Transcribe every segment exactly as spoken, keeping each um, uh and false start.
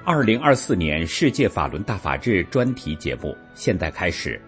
二零二四年世界法轮大法日专题节目现在开始。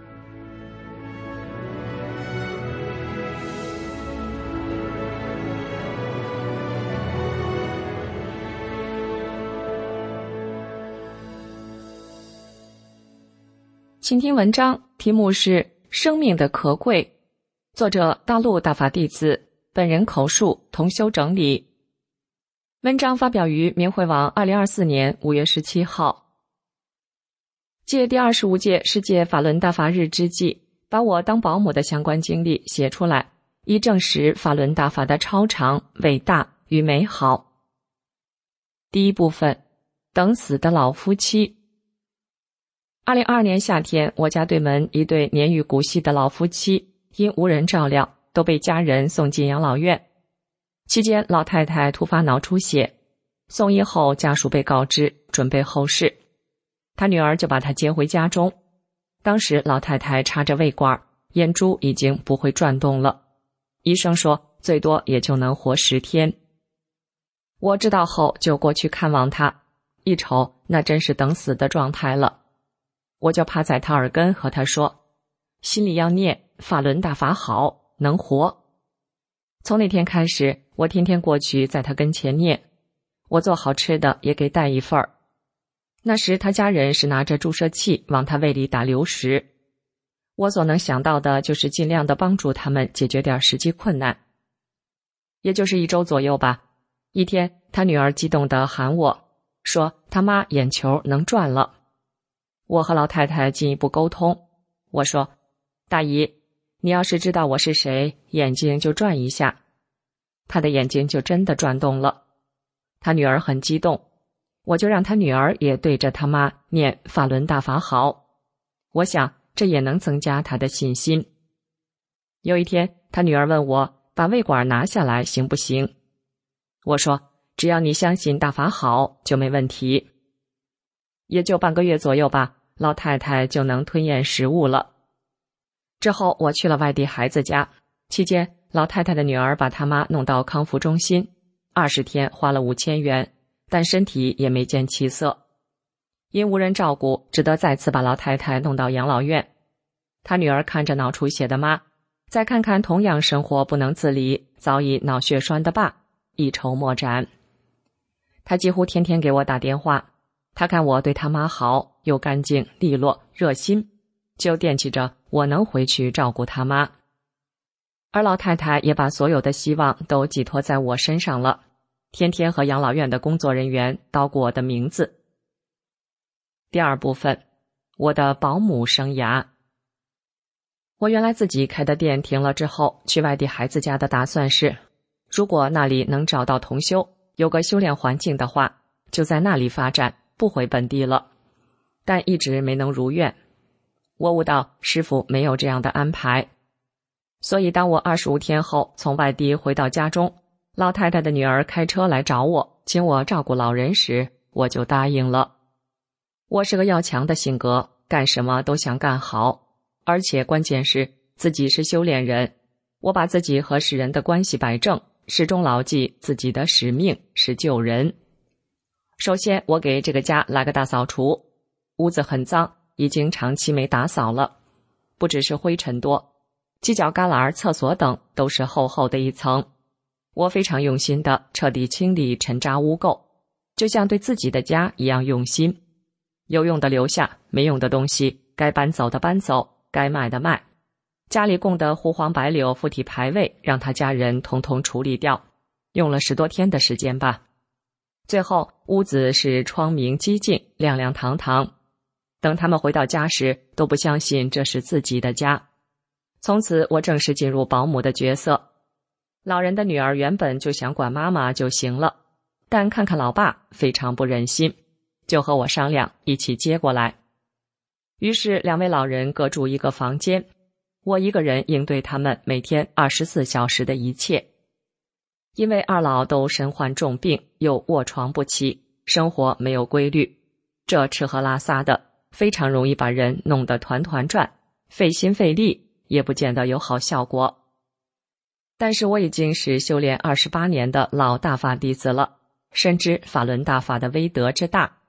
请听文章，题目是《生命的可贵》，作者大陆大法弟子，本人口述，同修整理。文章发表于明慧网二零二四年五月十七号。借第二十五届世界法轮大法日之际，把我当保姆的相关经历写出来，以证实法轮大法的超常、伟大与美好。第一部分，等死的老夫妻。二零二二年夏天，我家对门一对年逾古稀的老夫妻，因无人照料，都被家人送进养老院。期间，老太太突发脑出血，送医后家属被告知准备后事，她女儿就把她接回家中。当时老太太插着胃管，眼珠已经不会转动了，医生说最多也就能活十天。我知道后就过去看望她，一瞅那真是等死的状态了。我就趴在她耳根和她说，心里要念法轮大法好，能活。从那天开始，我天天过去在她跟前念，我做好吃的也给带一份儿。那时她家人是拿着注射器往她胃里打流食，我所能想到的就是尽量的帮助他们解决点实际困难。也就是一周左右吧，一天她女儿激动地喊我，说她妈眼球能转了。我和老太太进一步沟通，我说，大姨，你要是知道我是谁，眼睛就转一下。她的眼睛就真的转动了。她女儿很激动，我就让她女儿也对着她妈念法轮大法好。我想这也能增加她的信心。有一天，她女儿问我把胃管拿下来行不行？我说，只要你相信大法好就没问题。也就半个月左右吧，老太太就能吞咽食物了。之后我去了外地孩子家，期间老太太的女儿把她妈弄到康复中心，二十天花了五千元，但身体也没见起色。因无人照顾，只得再次把老太太弄到养老院。她女儿看着脑出血的妈，再看看同样生活不能自理、早已脑血栓的爸，一筹莫展。她几乎天天给我打电话，她看我对她妈好，又干净利落热心，就惦记着我能回去照顾她妈。而老太太也把所有的希望都寄托在我身上了，天天和养老院的工作人员叨咕我的名字。第二部分，我的保姆生涯。我原来自己开的店停了之后，去外地孩子家的打算是，如果那里能找到同修，有个修炼环境的话，就在那里发展，不回本地了。但一直没能如愿。我悟到师父没有这样的安排。所以当我二十五天后从外地回到家中，老太太的女儿开车来找我，请我照顾老人时，我就答应了。我是个要强的性格，干什么都想干好，而且关键是自己是修炼人，我把自己和世人的关系摆正，始终牢记自己的使命是救人。首先，我给这个家来个大扫除，屋子很脏，已经长期没打扫了，不只是灰尘多，犄角旮旯、厕所等都是厚厚的一层。我非常用心地彻底清理尘渣污垢，就像对自己的家一样用心。有用的留下，没用的东西该搬走的搬走，该卖的卖。家里供的胡黄白柳附体牌位，让他家人统统处理掉，用了十多天的时间吧。最后屋子是窗明几净，亮亮堂堂。等他们回到家时，都不相信这是自己的家。从此我正式进入保姆的角色。老人的女儿原本就想管妈妈就行了，但看看老爸非常不忍心，就和我商量一起接过来。于是两位老人各住一个房间，我一个人应对他们每天二十四小时的一切。因为二老都身患重病，又卧床不起，生活没有规律，这吃喝拉撒的非常容易把人弄得团团转，费心费力也不见得有好效果。但是我已经是修炼二十八年的老大法弟子了，深知法轮大法的威德之大，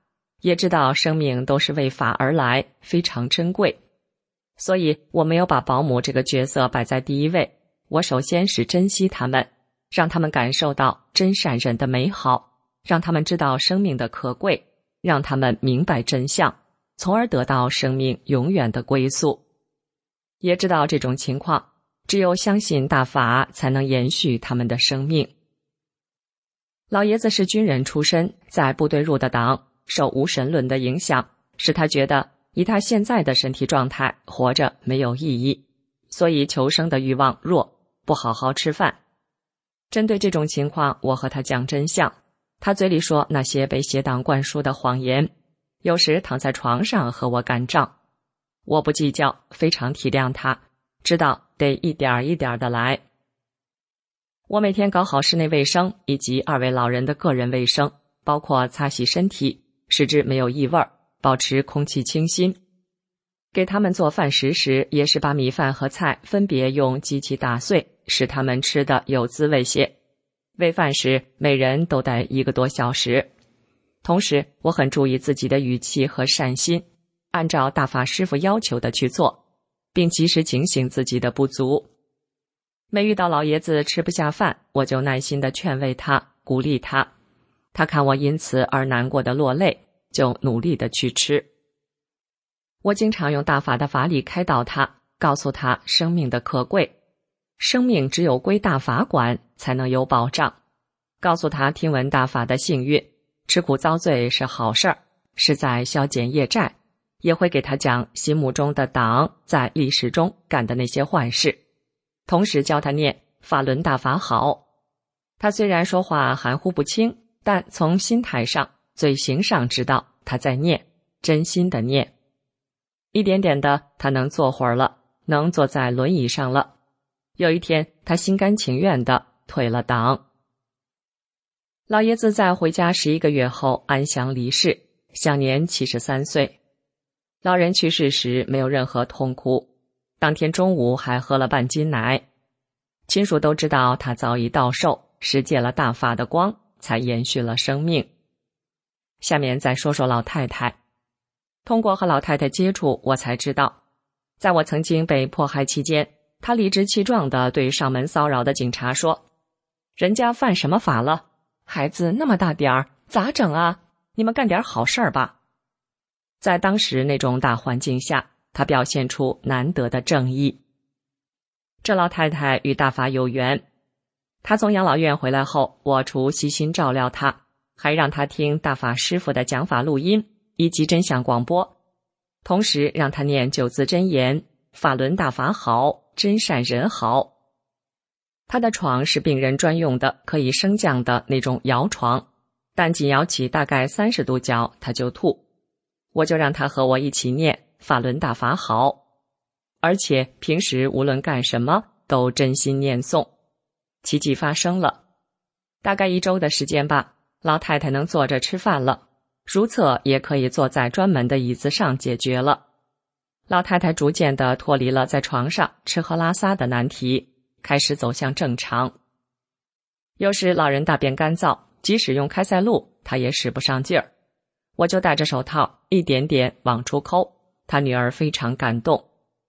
也知道生命都是为法而来，非常珍贵。所以我没有把保姆这个角色摆在第一位，我首先是珍惜他们，让他们感受到真善人的美好，让他们知道生命的可贵，让他们明白真相，从而得到生命永远的归宿。也知道这种情况，只有相信大法才能延续他们的生命。老爷子是军人出身，在部队入的党，受无神论的影响，使他觉得以他现在的身体状态活着没有意义，所以求生的欲望弱，不好好吃饭。针对这种情况，我和他讲真相，他嘴里说那些被邪党灌输的谎言，有时躺在床上和我干仗。我不计较，非常体谅他，知道得一点一点的来。我每天搞好室内卫生以及二位老人的个人卫生，包括擦洗身体，使之没有异味，保持空气清新。给他们做饭食时，也是把米饭和菜分别用机器打碎，使他们吃得有滋味些。喂饭时，每人都得一个多小时。同时，我很注意自己的语气和善心，按照大法师父要求的去做，并及时警醒自己的不足。每遇到老爷子吃不下饭，我就耐心地劝慰他，鼓励他。他看我因此而难过的落泪，就努力地去吃。我经常用大法的法理开导他，告诉他生命的可贵，生命只有归大法管才能有保障。告诉他听闻大法的幸运，吃苦遭罪是好事儿，是在消减业债，也会给他讲心目中的党在历史中干的那些坏事，同时教他念法轮大法好。他虽然说话含糊不清，但从心态上、嘴型上知道他在念，真心的念。一点点的，他能坐会儿了，能坐在轮椅上了。有一天，他心甘情愿地退了党。老爷子在回家十一个月后安详离世，享年七十三岁。老人去世时没有任何痛苦，当天中午还喝了半斤奶。亲属都知道他早已道寿，是借了大法的光，才延续了生命。下面再说说老太太。通过和老太太接触，我才知道，在我曾经被迫害期间，她理直气壮地对上门骚扰的警察说：“人家犯什么法了？孩子那么大点儿，咋整啊？你们干点好事儿吧。”在当时那种大环境下，她表现出难得的正义。这老太太与大法有缘，她从养老院回来后，我除悉心照料她，还让她听大法师父的讲法录音以及真相广播，同时让她念九字真言：法轮大法好，真善人好。她的床是病人专用的，可以升降的那种摇床，但仅摇起大概三十度角，她就吐。我就让她和我一起念法轮大法好，而且平时无论干什么都真心念诵。奇迹发生了，大概一周的时间吧，老太太能坐着吃饭了，如厕也可以坐在专门的椅子上解决了。老太太逐渐地脱离了在床上吃喝拉撒的难题，开始走向正常。有时老人大便干燥，即使用开塞露，她也使不上劲儿，我就戴着手套一点点往出抠，她女儿非常感动。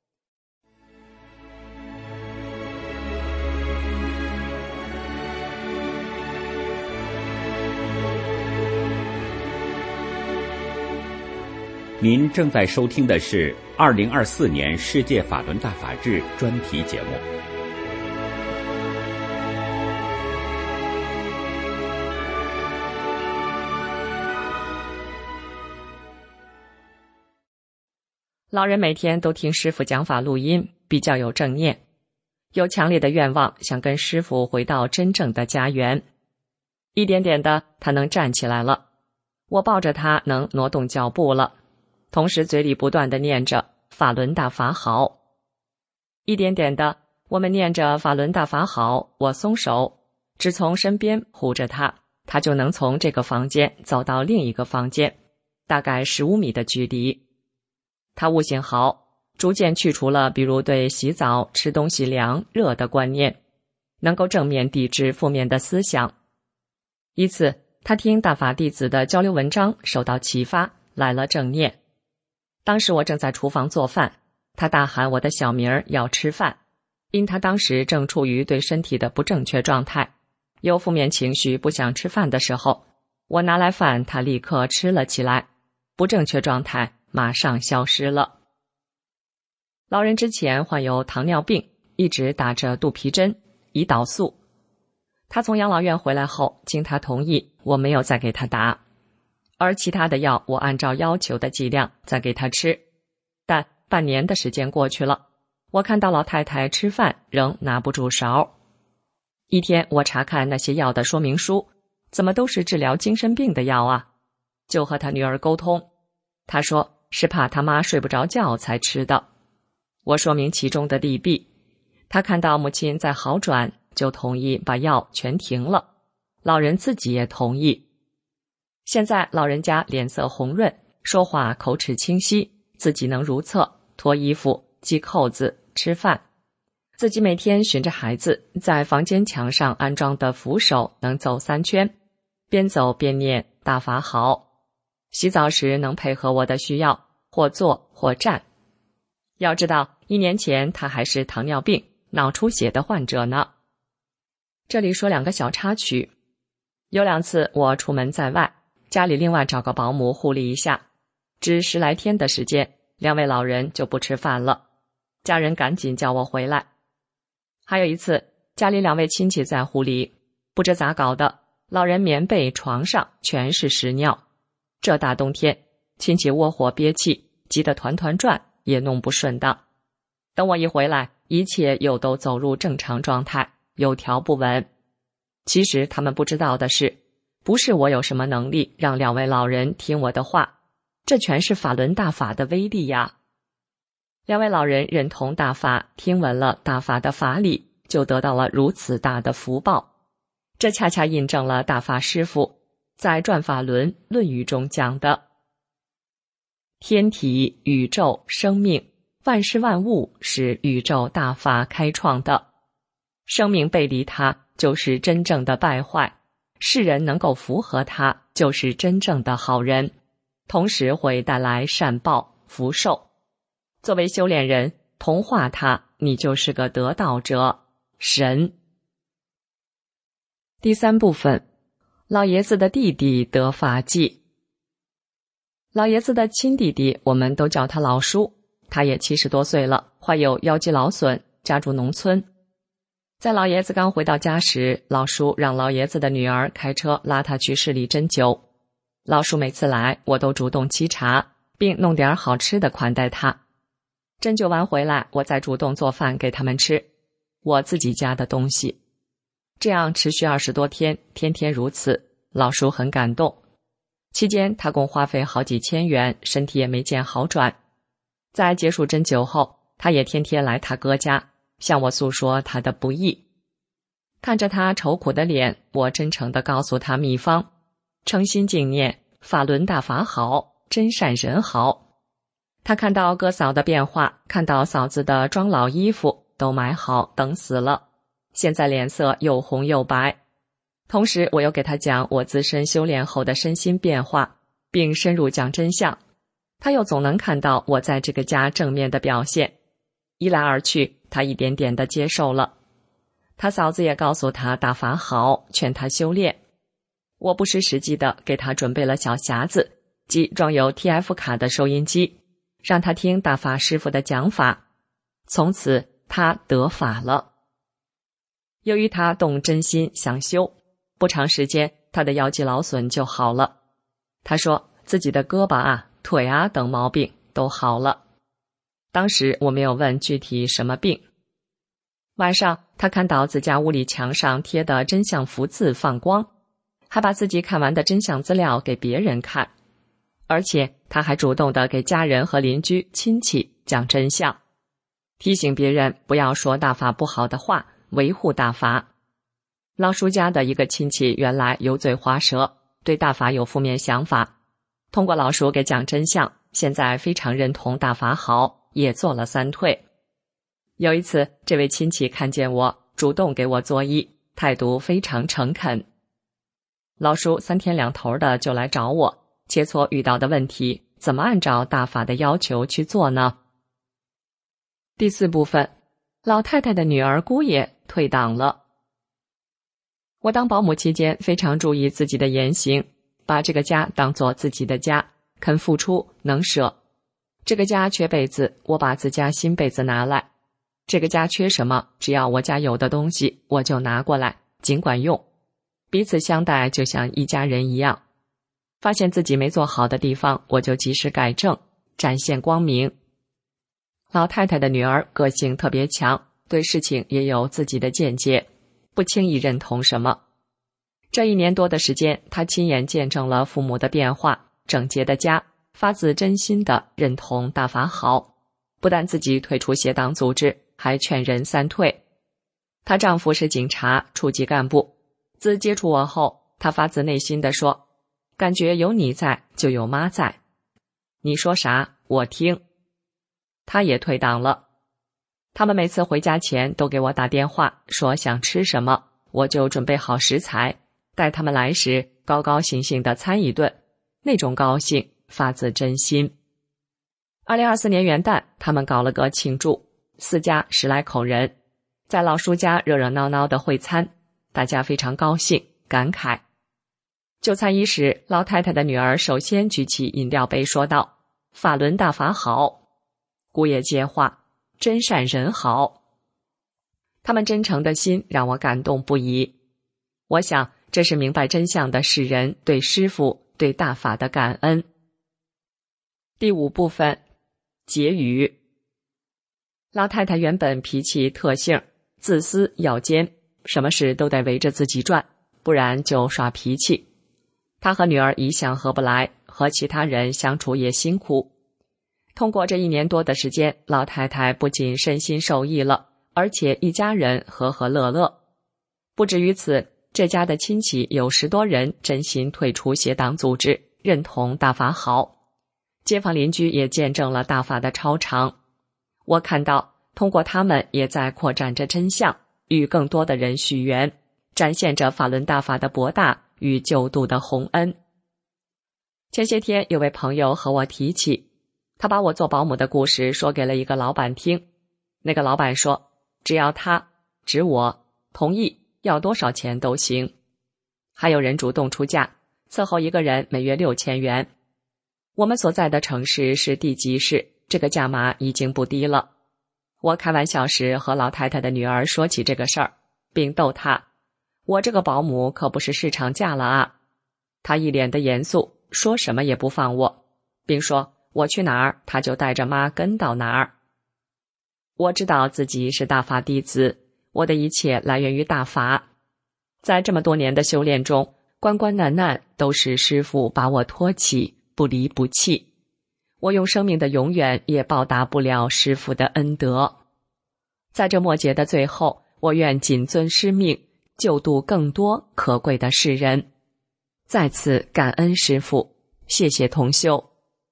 您正在收听的是二零二四年世界法轮大法日专题节目。 老人每天都听师父讲法录音，比较有正念，有强烈的愿望想跟师父回到真正的家园。一点点的，他能站起来了，我抱着他能挪动脚步了，同时嘴里不断地念着法轮大法好。一点点的，我们念着法轮大法好，我松手，只从身边护着他，他就能从这个房间走到另一个房间，大概十五米的距离。他悟性好，逐渐去除了比如对洗澡、吃东西凉、热的观念，能够正面抵制负面的思想。一次，他听大法弟子的交流文章受到启发， 来了正念。当时我正在厨房做饭，他大喊我的小名儿要吃饭，因他当时正处于对身体的不正确状态，有负面情绪不想吃饭的时候，我拿来饭，他立刻吃了起来，不正确状态马上消失了。老人之前患有糖尿病，一直打着肚皮针、胰岛素。他从养老院回来后，经他同意，我没有再给他打，而其他的药我按照要求的剂量再给他吃。但半年的时间过去了，我看到老太太吃饭仍拿不住勺。一天我查看那些药的说明书，怎么都是治疗精神病的药啊？就和他女儿沟通，他说是怕他妈睡不着觉才吃的。我说明其中的利弊，他看到母亲在好转，就同意把药全停了，老人自己也同意。现在老人家脸色红润，说话口齿清晰，自己能如厕、脱衣服、系扣子、吃饭，自己每天循着孩子在房间墙上安装的扶手能走三圈，边走边念大法好。洗澡时能配合我的需要，或坐或站。要知道一年前他还是糖尿病、脑出血的患者呢。这里说两个小插曲。有两次我出门在外，家里另外找个保姆护理一下，只十来天的时间，两位老人就不吃饭了，家人赶紧叫我回来。还有一次，家里两位亲戚在护理，不知咋搞的，老人棉被床上全是屎尿。这大冬天，亲戚窝火憋气，急得团团转，也弄不顺当。等我一回来，一切又都走入正常状态，有条不紊。其实他们不知道的是，不是我有什么能力让两位老人听我的话，这全是法轮大法的威力呀。两位老人认同大法，听闻了大法的法理，就得到了如此大的福报。这恰恰印证了大法师父在《转法轮论语》中讲的：天体、宇宙、生命，万事万物是宇宙大法开创的，生命背离它就是真正的败坏，世人能够符合它就是真正的好人，同时会带来善报福寿。作为修炼人，同化它，你就是个得道者，神。第三部分，老爷子的弟弟得法纪。老爷子的亲弟弟，我们都叫他老叔，他也七十多岁了，患有腰肌劳损，家住农村。在老爷子刚回到家时，老叔让老爷子的女儿开车拉他去市里针灸。老叔每次来，我都主动沏茶，并弄点好吃的款待他。针灸完回来，我再主动做饭给他们吃，我自己家的东西。这样持续二十多天，天天如此，老叔很感动。期间他共花费好几千元，身体也没见好转。在结束针灸后，他也天天来他哥家，向我诉说他的不易。看着他愁苦的脸，我真诚地告诉他秘方：诚心敬念，法轮大法好，真善人好。他看到哥嫂的变化，看到嫂子的装老衣服都买好等死了，现在脸色又红又白。同时我又给他讲我自身修炼后的身心变化，并深入讲真相，他又总能看到我在这个家正面的表现。一来二去，他一点点地接受了。他嫂子也告诉他大法好，劝他修炼。我不失时机地给他准备了小匣子，即装有 T F 卡的收音机，让他听大法师父的讲法。从此他得法了。由于他动真心想修，不长时间他的腰肌劳损就好了。他说自己的胳膊啊、腿啊等毛病都好了。当时我没有问具体什么病。晚上他看到自家屋里墙上贴的真相福字放光，还把自己看完的真相资料给别人看，而且他还主动地给家人和邻居亲戚讲真相，提醒别人不要说大法不好的话，维护大法。老叔家的一个亲戚原来油嘴滑舌，对大法有负面想法，通过老叔给讲真相，现在非常认同大法好，也做了三退。有一次这位亲戚看见我，主动给我作揖，态度非常诚恳。老叔三天两头的就来找我， 切磋遇到的问题，怎么按照大法的要求去做呢？第四部分，老太太的女儿姑爷退党了。我当保姆期间非常注意自己的言行，把这个家当作自己的家，肯付出，能舍。这个家缺被子，我把自家新被子拿来。这个家缺什么，只要我家有的东西，我就拿过来，尽管用。彼此相待，就像一家人一样。发现自己没做好的地方，我就及时改正，展现光明。老太太的女儿个性特别强，对事情也有自己的见解，不轻易认同什么。这一年多的时间，她亲眼见证了父母的变化，整洁的家，发自真心的认同大法好，不但自己退出邪党组织，还劝人三退。她丈夫是警察，处级干部，自接触我后，她发自内心地说，感觉有你在，就有妈在。你说啥，我听。她也退党了。他们每次回家前都给我打电话，说想吃什么，我就准备好食材，待他们来时高高兴兴地餐一顿，那种高兴发自真心。二零二四年元旦，他们搞了个庆祝，四家十来口人，在老叔家热热闹闹的会餐，大家非常高兴，感慨。就餐伊始，老太太的女儿首先举起饮料杯说道，法轮大法好。姑爷接话，真善人好。他们真诚的心让我感动不已。我想这是明白真相的世人对师父对大法的感恩。第五部分，结语。老太太原本脾气特性，自私要尖，什么事都得围着自己转，不然就耍脾气。她和女儿一向合不来，和其他人相处也辛苦。通过这一年多的时间，老太太不仅身心受益了，而且一家人和和乐乐。不止于此，这家的亲戚有十多人真心退出邪党组织，认同大法好。街坊邻居也见证了大法的超常。我看到通过他们也在扩展着真相，与更多的人续缘，展现着法轮大法的博大与救度的宏恩。前些天有位朋友和我提起，他把我做保姆的故事说给了一个老板听。那个老板说，只要他指我同意，要多少钱都行。还有人主动出价，伺候一个人每月六千元。我们所在的城市是地级市，这个价码已经不低了。我开玩笑时和老太太的女儿说起这个事儿，并逗她，我这个保姆可不是市场价了啊。她一脸的严肃，说什么也不放我，并说我去哪儿，她就带着妈跟到哪儿。我知道自己是大法弟子，我的一切来源于大法。在这么多年的修炼中，关关难难都是师父把我托起，不离不弃。我用生命的永远也报答不了师父的恩德。在这末节的最后，我愿谨遵师命，救度更多可贵的世人。再次感恩师父，谢谢同修。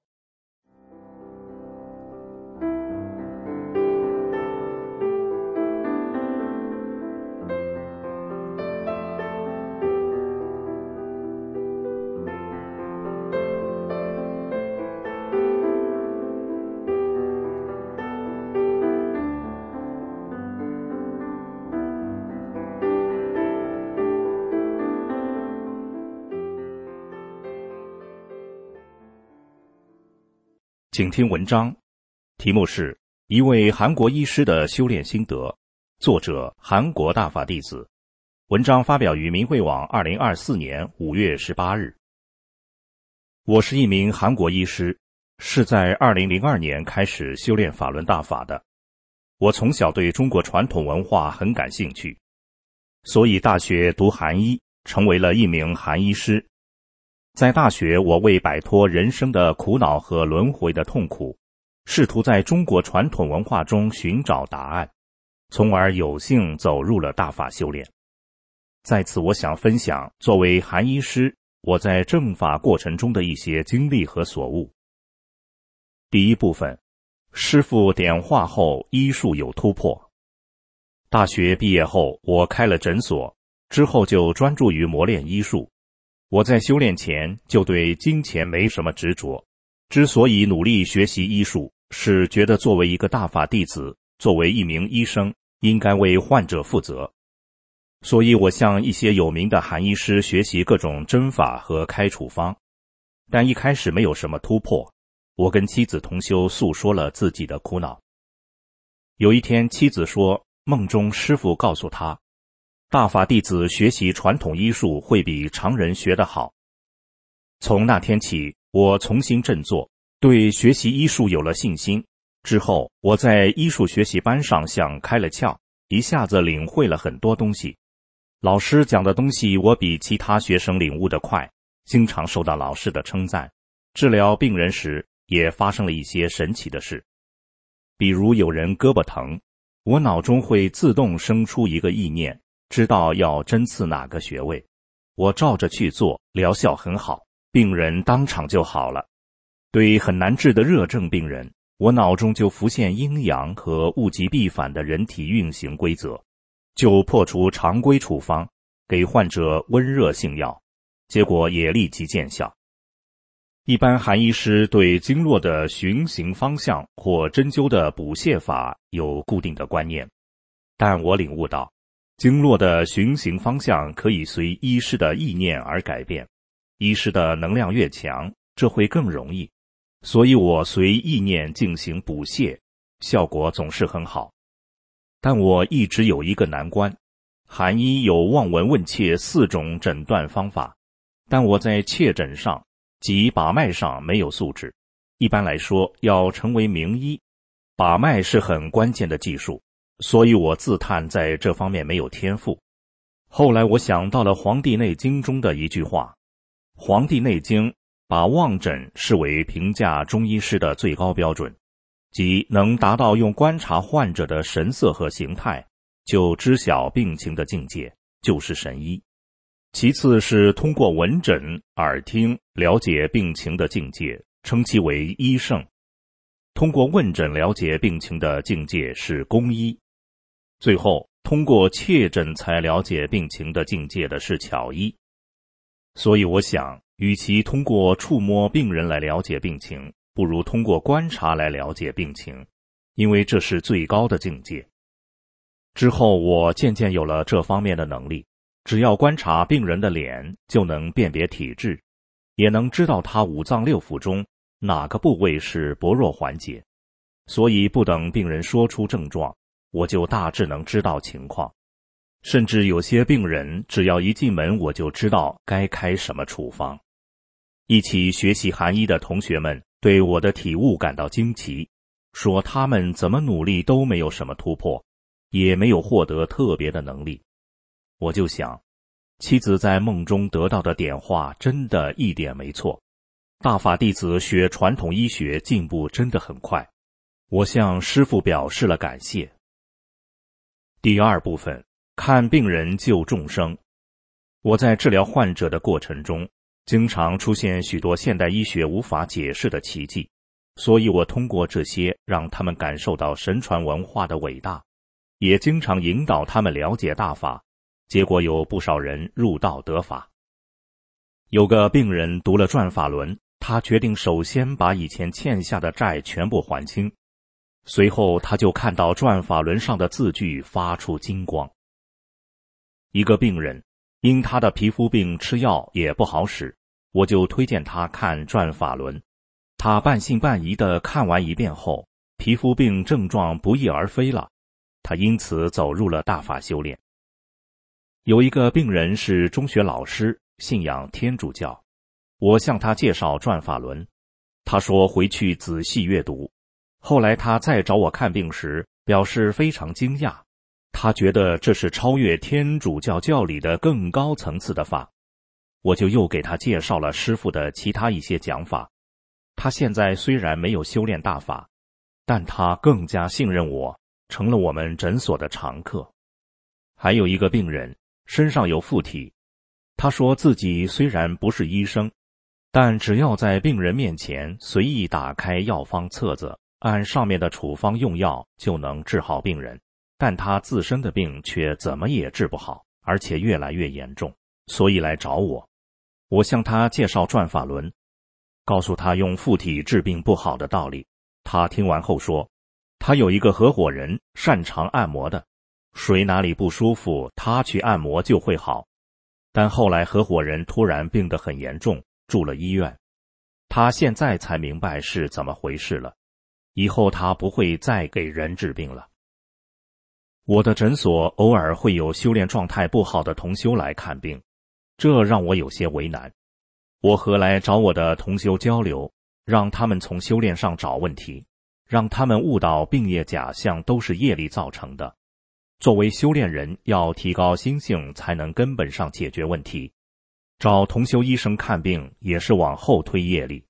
请听文章，题目是一位韩国医师的修炼心得，作者韩国大法弟子。文章发表于明慧网二零二四年五月十八日。我是一名韩国医师，是在二零零二年开始修炼法轮大法的。我从小对中国传统文化很感兴趣，所以大学读韩医，成为了一名韩医师。在大学，我为摆脱人生的苦恼和轮回的痛苦，试图在中国传统文化中寻找答案，从而有幸走入了大法修炼。在此，我想分享作为韩医师我在正法过程中的一些经历和所悟。第一部分，师父点化后医术有突破。大学毕业后，我开了诊所，之后就专注于磨练医术。 我在修炼前就对金钱没什么执着，之所以努力学习医术，是觉得作为一个大法弟子，作为一名医生，应该为患者负责。所以我向一些有名的韩医师学习各种针法和开处方，但一开始没有什么突破。我跟妻子同修诉说了自己的苦恼。有一天，妻子说，梦中师父告诉他，大法弟子学习传统医术会比常人学得好。从那天起，我重新振作，对学习医术有了信心。之后，我在医术学习班上像开了窍，一下子领会了很多东西。老师讲的东西我比其他学生领悟得快，经常受到老师的称赞。治疗病人时也发生了一些神奇的事，比如有人胳膊疼，我脑中会自动生出一个意念，知道要针刺哪个穴位，我照着去做，疗效很好，病人当场就好了。对很难治的热症病人，我脑中就浮现阴阳和物极必反的人体运行规则，就破除常规处方，给患者温热性药，结果也立即见效。一般韩医师对经络的循行方向或针灸的补泻法有固定的观念，但我领悟到，经络的循行方向可以随医师的意念而改变，医师的能量越强，这会更容易，所以我随意念进行补泻，效果总是很好。但我一直有一个难关，韩医有望闻问切四种诊断方法，但我在切诊上即把脉上没有素质。一般来说，要成为名医，把脉是很关键的技术，所以我自叹在这方面没有天赋。后来我想到了《黄帝内经》中的一句话，《黄帝内经》把望诊视为评价中医师的最高标准，即能达到用观察患者的神色和形态就知晓病情的境界，就是神医。其次是通过闻诊、耳听了解病情的境界，称其为医圣；通过问诊了解病情的境界是公医；最后通过切诊才了解病情的境界的是巧医。所以我想，与其通过触摸病人来了解病情，不如通过观察来了解病情，因为这是最高的境界。之后我渐渐有了这方面的能力，只要观察病人的脸，就能辨别体质，也能知道他五脏六腑中哪个部位是薄弱环节，所以不等病人说出症状，我就大致能知道情况。甚至有些病人只要一进门，我就知道该开什么处方。一起学习韩医的同学们对我的体悟感到惊奇，说他们怎么努力都没有什么突破，也没有获得特别的能力。我就想，妻子在梦中得到的点化真的一点没错，大法弟子学传统医学进步真的很快，我向师父表示了感谢。第二部分，看病人救众生。我在治疗患者的过程中，经常出现许多现代医学无法解释的奇迹，所以我通过这些让他们感受到神传文化的伟大，也经常引导他们了解大法，结果有不少人入道得法。有个病人读了转法轮，他决定首先把以前欠下的债全部还清，随后他就看到转法轮上的字句发出金光。一个病人因他的皮肤病吃药也不好使，我就推荐他看转法轮。他半信半疑地看完一遍后，皮肤病症状不翼而飞了，他因此走入了大法修炼。有一个病人是中学老师，信仰天主教，我向他介绍转法轮，他说回去仔细阅读。后来他再找我看病时，表示非常惊讶，他觉得这是超越天主教教理的更高层次的法。我就又给他介绍了师父的其他一些讲法。他现在虽然没有修炼大法，但他更加信任我，成了我们诊所的常客。还有一个病人身上有附体，他说自己虽然不是医生，但只要在病人面前随意打开药方册子，按上面的处方用药，就能治好病人，但他自身的病却怎么也治不好，而且越来越严重，所以来找我。 我向他介绍转法轮，告诉他用附体治病不好的道理。他听完后说，他有一个合伙人擅长按摩的，谁哪里不舒服，他去按摩就会好。但后来合伙人突然病得很严重，住了医院。他现在才明白是怎么回事了，以后他不会再给人治病了。我的诊所偶尔会有修炼状态不好的同修来看病，这让我有些为难。我何来找我的同修交流，让他们从修炼上找问题，让他们悟到病业假象都是业力造成的。作为修炼人，要提高心性，才能根本上解决问题。找同修医生看病也是往后推业力。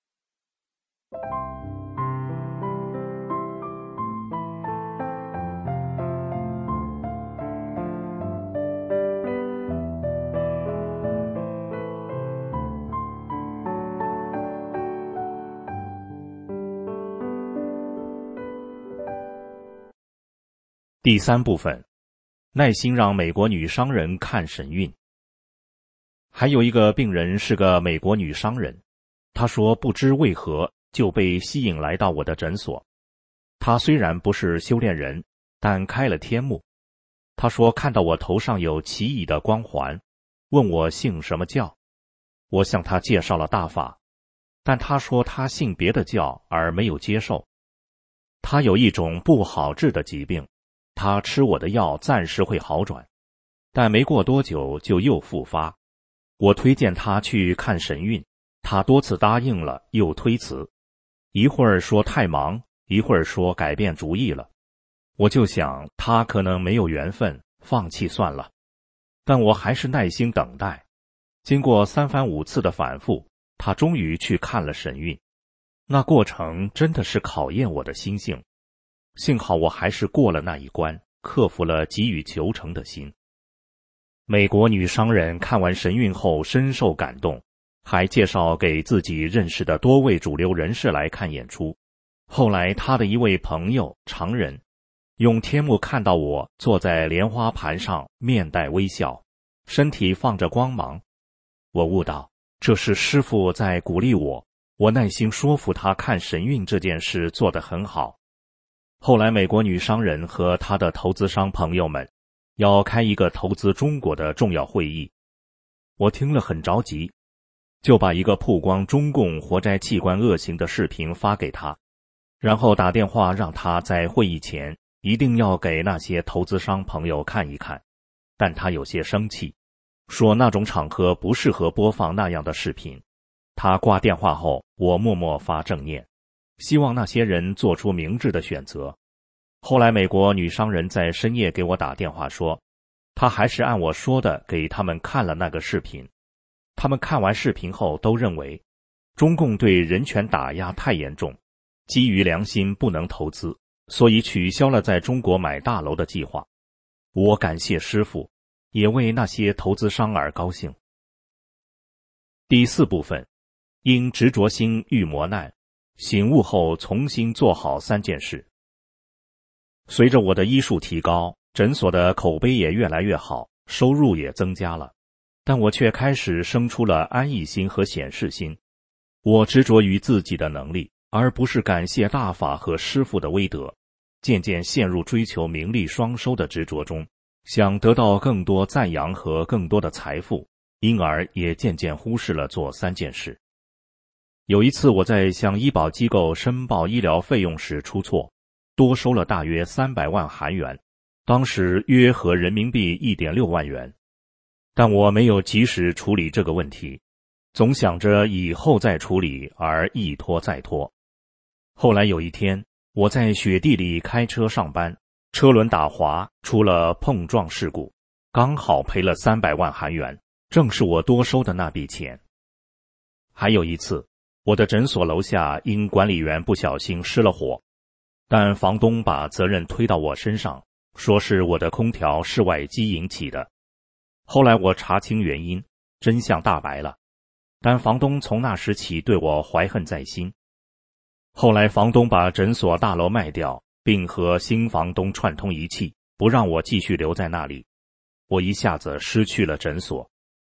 第三部分，耐心让美国女商人看神韵。还有一个病人是个美国女商人，她说不知为何就被吸引来到我的诊所。她虽然不是修炼人，但开了天目。她说看到我头上有奇异的光环，问我信什么教。我向她介绍了大法，但她说她信别的教而没有接受。她有一种不好治的疾病，他吃我的药暂时会好转，但没过多久就又复发。我推荐他去看神韵，他多次答应了又推辞，一会儿说太忙，一会儿说改变主意了。我就想他可能没有缘分，放弃算了。但我还是耐心等待。经过三番五次的反复，他终于去看了神韵。那过程真的是考验我的心性。幸好我还是过了那一关，克服了急于求成的心。美国女商人看完神韵后深受感动，还介绍给自己认识的多位主流人士来看演出。后来她的一位朋友常人用天目看到我坐在莲花盘上，面带微笑，身体放着光芒。我悟到这是师父在鼓励我，我耐心说服他看神韵这件事做得很好。后来美国女商人和她的投资商朋友们要开一个投资中国的重要会议，我听了很着急，就把一个曝光中共活摘器官恶行的视频发给他，然后打电话让他在会议前一定要给那些投资商朋友看一看。但他有些生气，说那种场合不适合播放那样的视频。他挂电话后，我默默发正念，希望那些人做出明智的选择。后来美国女商人在深夜给我打电话说，她还是按我说的给他们看了那个视频。他们看完视频后都认为，中共对人权打压太严重，基于良心不能投资，所以取消了在中国买大楼的计划。我感谢师父，也为那些投资商而高兴。第四部分，因执着心遇磨难，醒悟后重新做好三件事。随着我的医术提高，诊所的口碑也越来越好，收入也增加了，但我却开始生出了安逸心和显示心。我执着于自己的能力，而不是感谢大法和师父的威德，渐渐陷入追求名利双收的执着中，想得到更多赞扬和更多的财富，因而也渐渐忽视了做三件事。有一次我在向医保机构申报医疗费用时出错，多收了大约三百万韩元，当时约合人民币 一点六万元。但我没有及时处理这个问题，总想着以后再处理，而一拖再拖。后来有一天，我在雪地里开车上班，车轮打滑，出了碰撞事故，刚好赔了三百万韩元，正是我多收的那笔钱。还有一次，我的诊所楼下因管理员不小心失了火，但房东把责任推到我身上，说是我的空调室外机引起的。后来我查清原因，真相大白了，但房东从那时起对我怀恨在心。后来房东把诊所大楼卖掉，并和新房东串通一气，不让我继续留在那里。我一下子失去了诊所，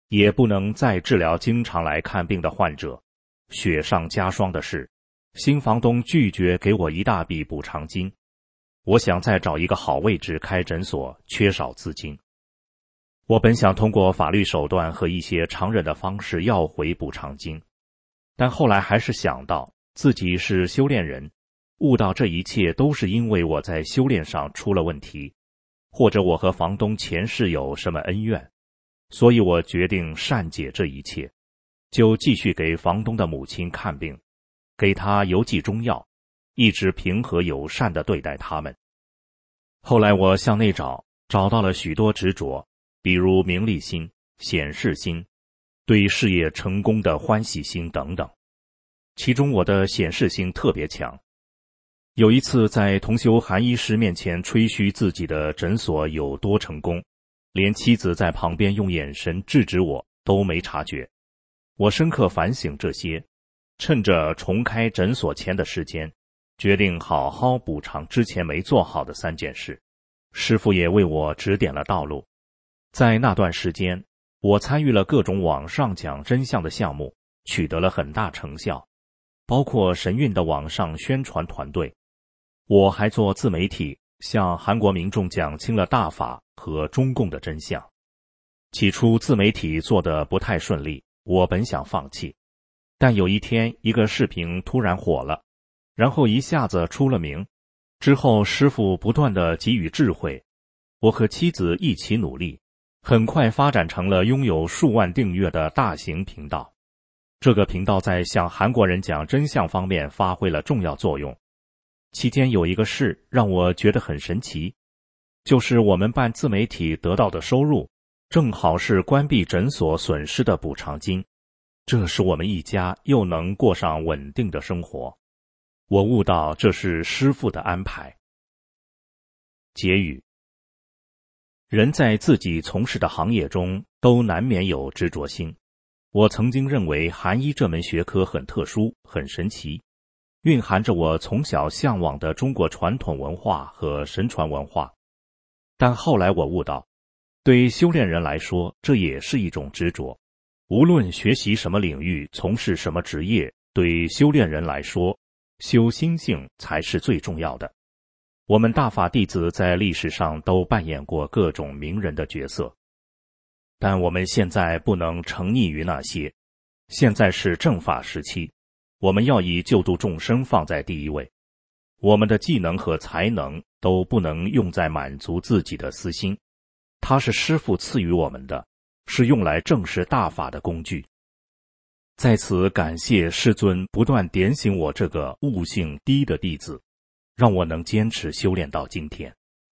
也不能再治疗经常来看病的患者。雪上加霜的是，新房东拒绝给我一大笔补偿金。我想再找一个好位置开诊所，缺少资金。我本想通过法律手段和一些常人的方式要回补偿金，但后来还是想到自己是修炼人，悟到这一切都是因为我在修炼上出了问题，或者我和房东前世有什么恩怨，所以我决定善解这一切，就继续给房东的母亲看病，给她邮寄中药，一直平和友善地对待他们。后来我向内找，找到了许多执着，比如名利心、显示心、对事业成功的欢喜心等等。其中我的显示心特别强。有一次在同修韩医师面前吹嘘自己的诊所有多成功，连妻子在旁边用眼神制止我都没察觉。我深刻反省这些，趁着重开诊所前的时间，决定好好补偿之前没做好的三件事。师父也为我指点了道路。在那段时间，我参与了各种网上讲真相的项目，取得了很大成效，包括神韵的网上宣传团队。我还做自媒体，向韩国民众讲清了大法和中共的真相。起初自媒体做得不太顺利，我本想放弃，但有一天一个视频突然火了，然后一下子出了名。之后师父不断地给予智慧，我和妻子一起努力，很快发展成了拥有数万订阅的大型频道。这个频道在向韩国人讲真相方面发挥了重要作用。期间有一个事让我觉得很神奇，就是我们办自媒体得到的收入，正好是关闭诊所损失的补偿金，这使我们一家又能过上稳定的生活。我悟到这是师父的安排。结语：人在自己从事的行业中都难免有执着心。我曾经认为韩医这门学科很特殊，很神奇，蕴含着我从小向往的中国传统文化和神传文化。但后来我悟到，对修炼人来说，这也是一种执着。无论学习什么领域，从事什么职业，对修炼人来说，修心性才是最重要的。我们大法弟子在历史上都扮演过各种名人的角色，但我们现在不能沉溺于那些。现在是正法时期，我们要以救度众生放在第一位。我们的技能和才能都不能用在满足自己的私心，它是师父赐予我们的，是用来证实大法的工具。在此感谢师尊不断点醒我这个悟性低的弟子，让我能坚持修炼到今天。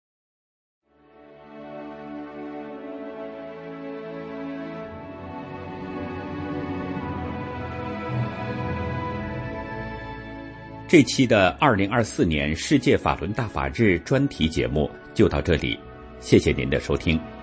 这期的二零二四年世界法轮大法日专题节目就到这里，谢谢您的收听。